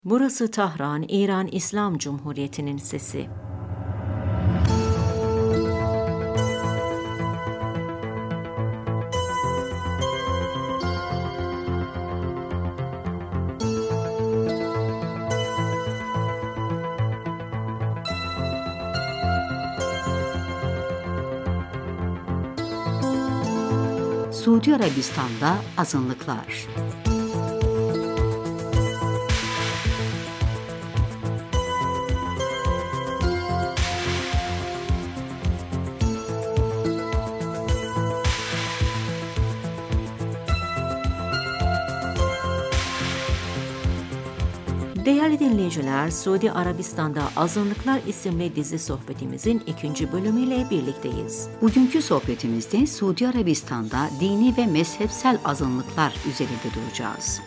Burası Tahran, İran İslam Cumhuriyeti'nin sesi. Suudi Arabistan'da azınlıklar. Değerli dinleyiciler, Suudi Arabistan'da Azınlıklar isimli dizi sohbetimizin 2. bölümüyle birlikteyiz. Bugünkü sohbetimizde Suudi Arabistan'da dini ve mezhepsel azınlıklar üzerinde duracağız.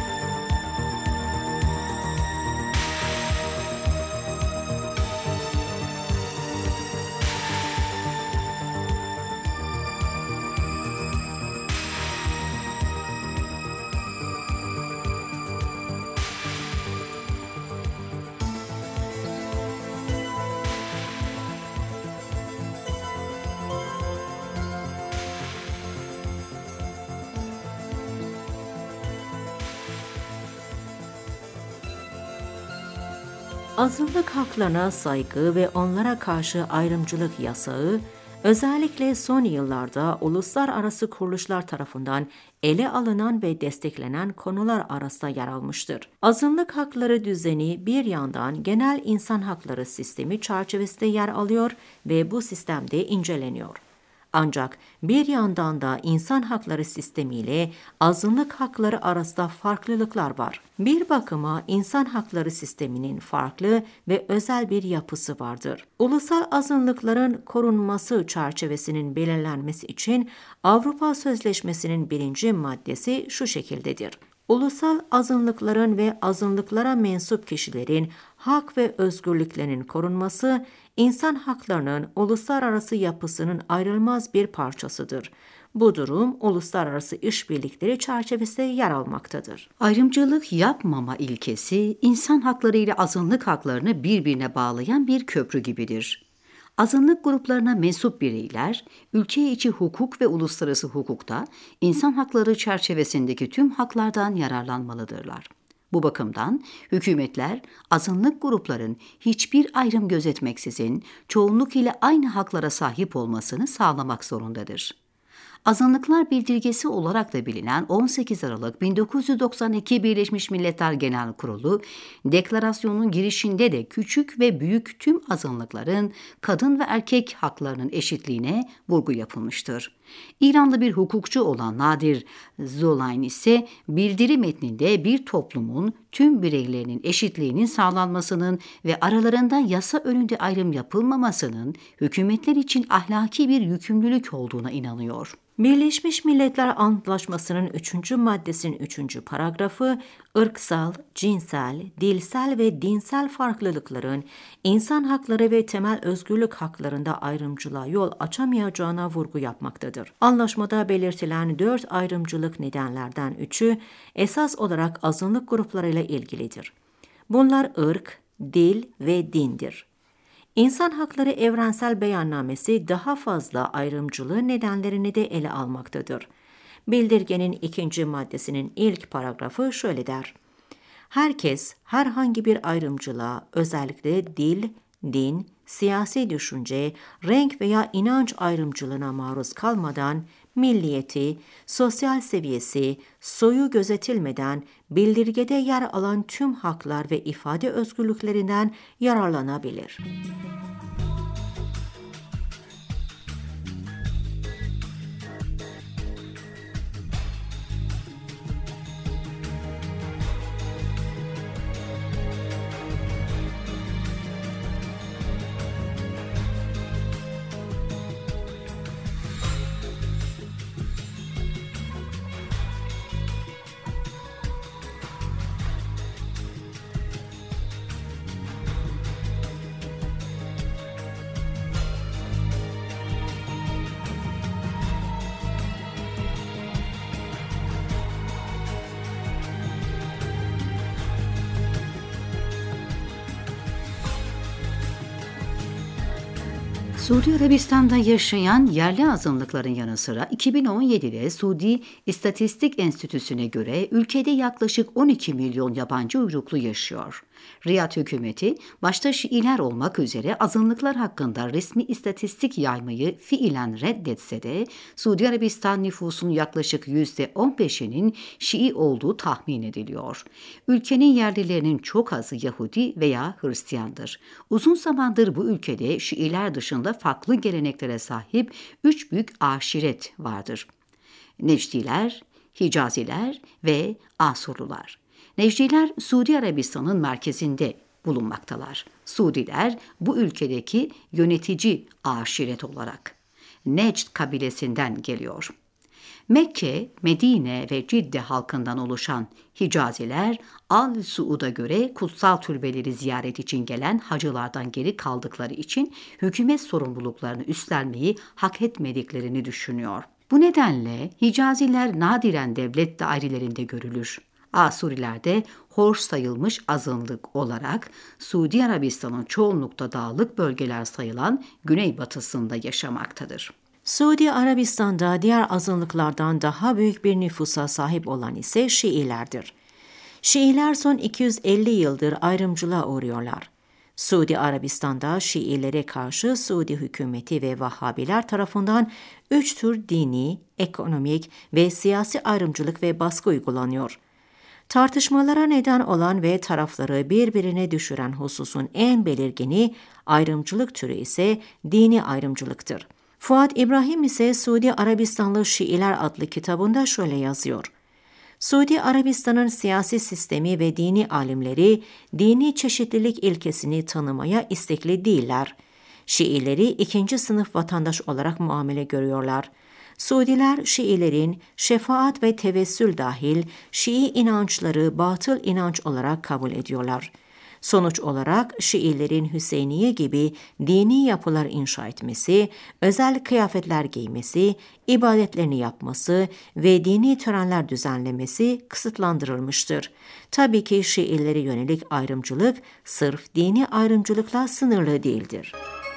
Azınlık haklarına saygı ve onlara karşı ayrımcılık yasağı, özellikle son yıllarda uluslararası kuruluşlar tarafından ele alınan ve desteklenen konular arasında yer almıştır. Azınlık hakları düzeni bir yandan genel insan hakları sistemi çerçevesinde yer alıyor ve bu sistemde inceleniyor. Ancak bir yandan da insan hakları sistemiyle azınlık hakları arasında farklılıklar var. Bir bakıma insan hakları sisteminin farklı ve özel bir yapısı vardır. Ulusal azınlıkların korunması çerçevesinin belirlenmesi için Avrupa Sözleşmesi'nin 1. maddesi şu şekildedir. Ulusal azınlıkların ve azınlıklara mensup kişilerin hak ve özgürlüklerinin korunması, insan haklarının uluslararası yapısının ayrılmaz bir parçasıdır. Bu durum uluslararası işbirlikleri çerçevesinde yer almaktadır. Ayrımcılık yapmama ilkesi, insan hakları ile azınlık haklarını birbirine bağlayan bir köprü gibidir. Azınlık gruplarına mensup bireyler, ülke içi hukuk ve uluslararası hukukta insan hakları çerçevesindeki tüm haklardan yararlanmalıdırlar. Bu bakımdan hükümetler azınlık grupların hiçbir ayrım gözetmeksizin çoğunluk ile aynı haklara sahip olmasını sağlamak zorundadır. Azınlıklar Bildirgesi olarak da bilinen 18 Aralık 1992 Birleşmiş Milletler Genel Kurulu deklarasyonun girişinde de küçük ve büyük tüm azınlıkların kadın ve erkek haklarının eşitliğine vurgu yapılmıştır. İranlı bir hukukçu olan Nadir Zolayn ise bildiri metninde bir toplumun tüm bireylerinin eşitliğinin sağlanmasının ve aralarında yasa önünde ayrım yapılmamasının hükümetler için ahlaki bir yükümlülük olduğuna inanıyor. Birleşmiş Milletler Antlaşması'nın 3. maddesinin 3. paragrafı, ırksal, cinsel, dilsel ve dinsel farklılıkların insan hakları ve temel özgürlük haklarında ayrımcılığa yol açamayacağına vurgu yapmaktadır. Anlaşmada belirtilen 4 ayrımcılık nedenlerden 3'ü esas olarak azınlık gruplarıyla ilgilidir. Bunlar ırk, dil ve dindir. İnsan Hakları Evrensel Beyannamesi daha fazla ayrımcılığı nedenlerini de ele almaktadır. Bildirgenin 2. maddesinin ilk paragrafı şöyle der: herkes herhangi bir ayrımcılığa, özellikle dil, din, siyasi düşünce, renk veya inanç ayrımcılığına maruz kalmadan milliyeti, sosyal seviyesi, soyu gözetilmeden bildirgede yer alan tüm haklar ve ifade özgürlüklerinden yararlanabilir. Suudi Arabistan'da yaşayan yerli azınlıkların yanı sıra 2017'de Suudi İstatistik Enstitüsü'ne göre ülkede yaklaşık 12 milyon yabancı uyruklu yaşıyor. Riyad hükümeti başta Şiiler olmak üzere azınlıklar hakkında resmi istatistik yaymayı fiilen reddetse de Suudi Arabistan nüfusunun yaklaşık %15'inin Şii olduğu tahmin ediliyor. Ülkenin yerlilerinin çok azı Yahudi veya Hristiyandır. Uzun zamandır bu ülkede Şiiler dışında farklı geleneklere sahip 3 büyük aşiret vardır. Necdiler, Hicaziler ve Asurlular. Necdiler Suudi Arabistan'ın merkezinde bulunmaktalar. Suudiler bu ülkedeki yönetici aşiret olarak Necd kabilesinden geliyor. Mekke, Medine ve Cidde halkından oluşan Hicaziler, Al Suud'a göre kutsal türbeleri ziyaret için gelen hacılardan geri kaldıkları için hükümet sorumluluklarını üstlenmeyi hak etmediklerini düşünüyor. Bu nedenle Hicaziler nadiren devlet dairelerinde görülür. Asuriler de hor sayılmış azınlık olarak Suudi Arabistan'ın çoğunlukta dağlık bölgeler sayılan güneybatısında yaşamaktadır. Suudi Arabistan'da diğer azınlıklardan daha büyük bir nüfusa sahip olan ise Şiilerdir. Şiiler son 250 yıldır ayrımcılığa uğruyorlar. Suudi Arabistan'da Şiilere karşı Suudi hükümeti ve Vahhabiler tarafından 3 tür dini, ekonomik ve siyasi ayrımcılık ve baskı uygulanıyor. Tartışmalara neden olan ve tarafları birbirine düşüren hususun en belirgini ayrımcılık türü ise dini ayrımcılıktır. Fuad İbrahim ise Suudi Arabistanlı Şiiler adlı kitabında şöyle yazıyor. Suudi Arabistan'ın siyasi sistemi ve dini alimleri dini çeşitlilik ilkesini tanımaya istekli değiller. Şiileri ikinci sınıf vatandaş olarak muamele görüyorlar. Suudiler Şiilerin şefaat ve tevessül dahil Şii inançları batıl inanç olarak kabul ediyorlar. Sonuç olarak Şiilerin Hüseyniye gibi dini yapılar inşa etmesi, özel kıyafetler giymesi, ibadetlerini yapması ve dini törenler düzenlemesi kısıtlandırılmıştır. Tabii ki Şiilere yönelik ayrımcılık sırf dini ayrımcılıkla sınırlı değildir.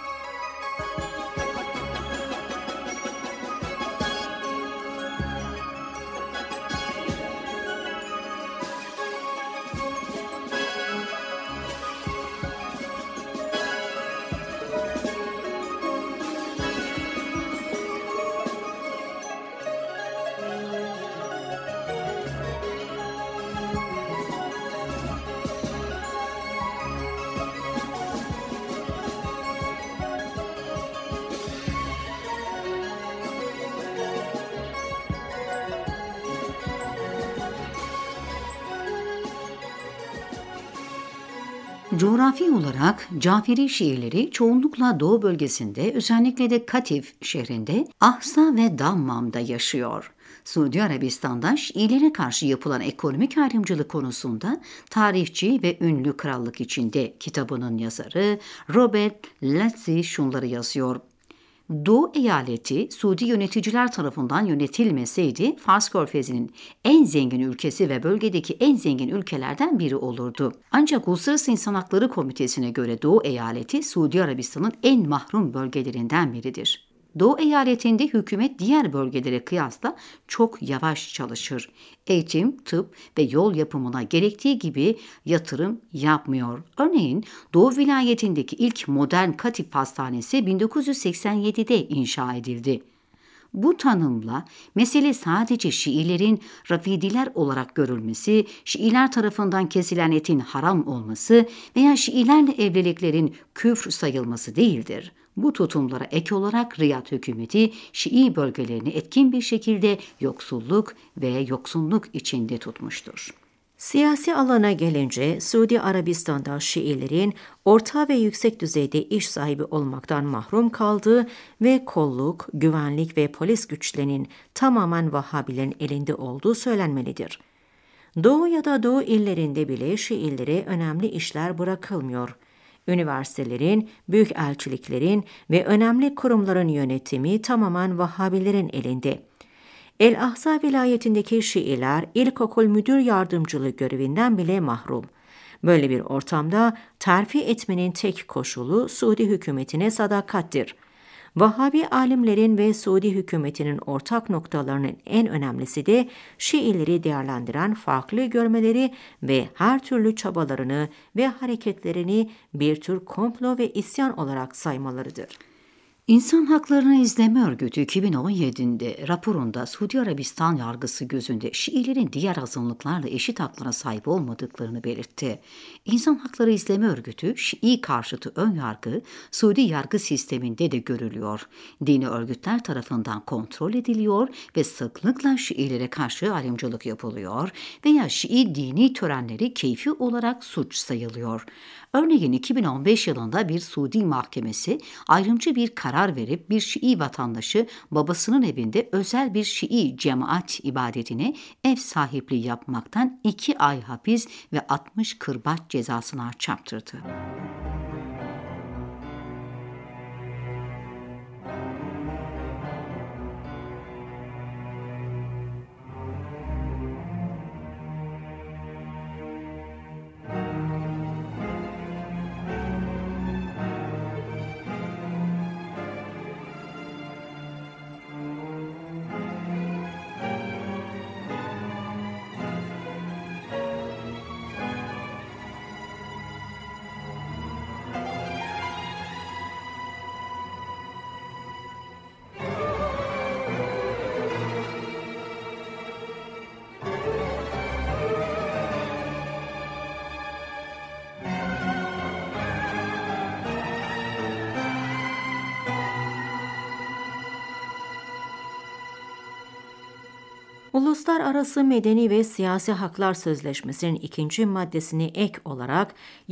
Coğrafi olarak Caferi Şiileri çoğunlukla Doğu bölgesinde, özellikle de Katif şehrinde, Ahsa ve Dammam'da yaşıyor. Suudi Arabistan'da Şiilere karşı yapılan ekonomik ayrımcılık konusunda tarihçi ve ünlü Krallık İçinde kitabının yazarı Robert Lazzi şunları yazıyor. Doğu eyaleti Suudi yöneticiler tarafından yönetilmeseydi Fars Körfezi'nin en zengin ülkesi ve bölgedeki en zengin ülkelerden biri olurdu. Ancak Uluslararası İnsan Hakları Komitesi'ne göre Doğu eyaleti Suudi Arabistan'ın en mahrum bölgelerinden biridir. Doğu eyaletinde hükümet diğer bölgelere kıyasla çok yavaş çalışır. Eğitim, tıp ve yol yapımına gerektiği gibi yatırım yapmıyor. Örneğin Doğu vilayetindeki ilk modern Katif Hastanesi 1987'de inşa edildi. Bu tanımla mesele sadece Şiilerin Rafidiler olarak görülmesi, Şiiler tarafından kesilen etin haram olması veya Şiilerle evliliklerin küfr sayılması değildir. Bu tutumlara ek olarak Riyad hükümeti Şii bölgelerini etkin bir şekilde yoksulluk ve yoksunluk içinde tutmuştur. Siyasi alana gelince Suudi Arabistan'da Şiilerin orta ve yüksek düzeyde iş sahibi olmaktan mahrum kaldığı ve kolluk, güvenlik ve polis güçlerinin tamamen Vahhabilerin elinde olduğu söylenmelidir. Doğu ya da Doğu illerinde bile Şiilere önemli işler bırakılmıyor. Üniversitelerin, büyükelçiliklerin ve önemli kurumların yönetimi tamamen Vahhabilerin elinde. El-Ahsa vilayetindeki Şiiler ilkokul müdür yardımcılığı görevinden bile mahrum. Böyle bir ortamda terfi etmenin tek koşulu Suudi hükümetine sadakattir. Vahhabi alimlerin ve Suudi hükümetinin ortak noktalarının en önemlisi de Şiileri değerlendiren farklı görmeleri ve her türlü çabalarını ve hareketlerini bir tür komplo ve isyan olarak saymalarıdır. İnsan Haklarını İzleme Örgütü 2017'de raporunda Suudi Arabistan yargısı gözünde Şiilerin diğer azınlıklarla eşit haklara sahip olmadıklarını belirtti. İnsan Hakları İzleme Örgütü, Şii karşıtı önyargı Suudi yargı sisteminde de görülüyor. Dini örgütler tarafından kontrol ediliyor ve sıklıkla Şiilere karşı ayrımcılık yapılıyor veya Şii dini törenleri keyfi olarak suç sayılıyor. Örneğin 2015 yılında bir Suudi mahkemesi ayrımcı bir karar verip bir Şii vatandaşı babasının evinde özel bir Şii cemaat ibadetine ev sahipliği yapmaktan 2 ay hapis ve 60 kırbaç cezasına çarptırdı. Uluslararası Medeni ve Siyasi Haklar Sözleşmesi'nin 2. maddesine ek olarak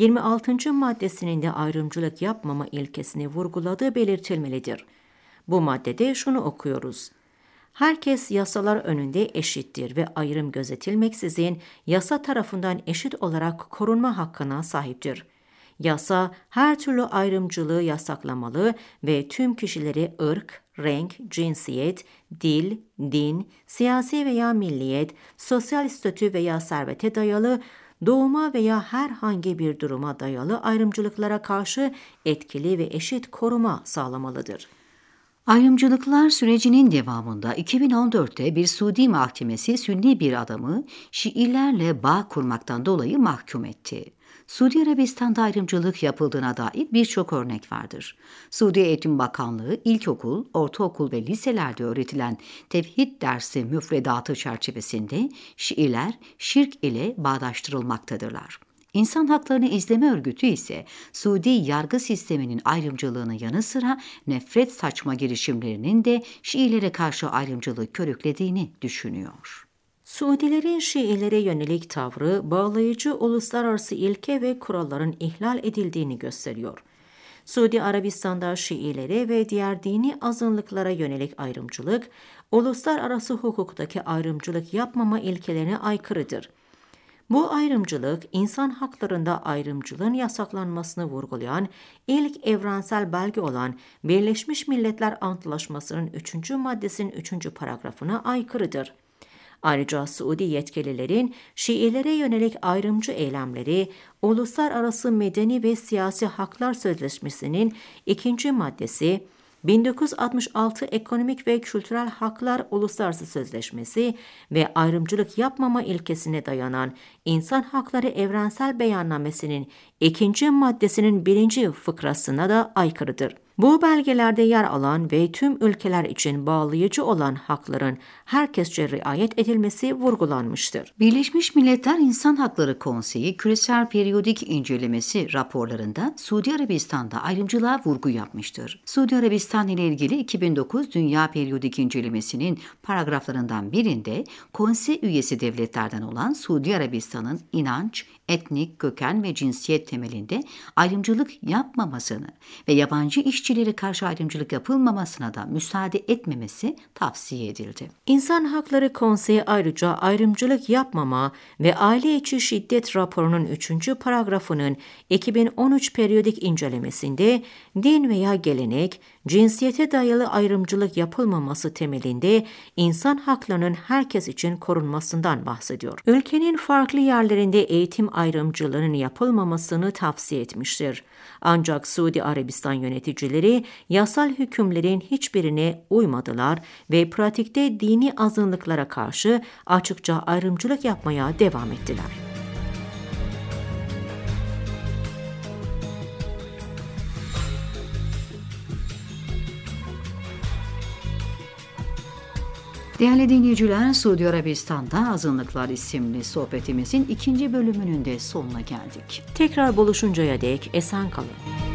26. maddesinin de ayrımcılık yapmama ilkesini vurguladığı belirtilmelidir. Bu maddede şunu okuyoruz. Herkes yasalar önünde eşittir ve ayrım gözetilmeksizin yasa tarafından eşit olarak korunma hakkına sahiptir. Yasa her türlü ayrımcılığı yasaklamalı ve tüm kişileri ırk, renk, cinsiyet, dil, din, siyasi veya milliyet, sosyal statü veya servete dayalı, doğuma veya herhangi bir duruma dayalı ayrımcılıklara karşı etkili ve eşit koruma sağlamalıdır. Ayrımcılıklar sürecinin devamında 2014'te bir Suudi mahkemesi Sünni bir adamı Şiilerle bağ kurmaktan dolayı mahkum etti. Suudi Arabistan'da ayrımcılık yapıldığına dair birçok örnek vardır. Suudi Eğitim Bakanlığı ilkokul, ortaokul ve liselerde öğretilen tevhid dersi müfredatı çerçevesinde Şiiler şirk ile bağdaştırılmaktadırlar. İnsan Haklarını İzleme Örgütü ise Suudi yargı sisteminin ayrımcılığının yanı sıra nefret saçma girişimlerinin de Şiilere karşı ayrımcılığı körüklediğini düşünüyor. Suudilerin Şiilere yönelik tavrı bağlayıcı uluslararası ilke ve kuralların ihlal edildiğini gösteriyor. Suudi Arabistan'da Şiilere ve diğer dini azınlıklara yönelik ayrımcılık, uluslararası hukuktaki ayrımcılık yapmama ilkelerine aykırıdır. Bu ayrımcılık, insan haklarında ayrımcılığın yasaklanmasını vurgulayan ilk evrensel belge olan Birleşmiş Milletler Antlaşması'nın 3. maddesinin 3. paragrafına aykırıdır. Ayrıca Suudi yetkililerin Şiilere yönelik ayrımcı eylemleri, Uluslararası Medeni ve Siyasi Haklar Sözleşmesi'nin 2. maddesi, 1966 Ekonomik ve Kültürel Haklar Uluslararası Sözleşmesi ve ayrımcılık yapmama ilkesine dayanan İnsan Hakları Evrensel Beyannamesi'nin 2. maddesinin 1. fıkrasına da aykırıdır. Bu belgelerde yer alan ve tüm ülkeler için bağlayıcı olan hakların herkesçe riayet edilmesi vurgulanmıştır. Birleşmiş Milletler İnsan Hakları Konseyi Küresel Periyodik İncelemesi raporlarında Suudi Arabistan'da ayrımcılığa vurgu yapmıştır. Suudi Arabistan ile ilgili 2009 Dünya Periyodik İncelemesi'nin paragraflarından birinde konsey üyesi devletlerden olan Suudi Arabistan'ın inanç, etnik, köken ve cinsiyet temelinde ayrımcılık yapmamasını ve yabancı işçilere karşı ayrımcılık yapılmamasına da müsaade etmemesi tavsiye edildi. İnsan Hakları Konseyi ayrıca ayrımcılık yapmama ve aile içi şiddet raporunun 3. paragrafının 2013 periyodik incelemesinde din veya gelenek, cinsiyete dayalı ayrımcılık yapılmaması temelinde insan haklarının herkes için korunmasından bahsediyor. Ülkenin farklı yerlerinde eğitim ayrımcılığının yapılmamasını tavsiye etmiştir. Ancak Suudi Arabistan yöneticileri yasal hükümlerin hiçbirine uymadılar ve pratikte dini azınlıklara karşı açıkça ayrımcılık yapmaya devam ettiler. Değerli dinleyiciler, Suudi Arabistan'da Azınlıklar isimli sohbetimizin 2. bölümünün de sonuna geldik. Tekrar buluşuncaya dek esen kalın.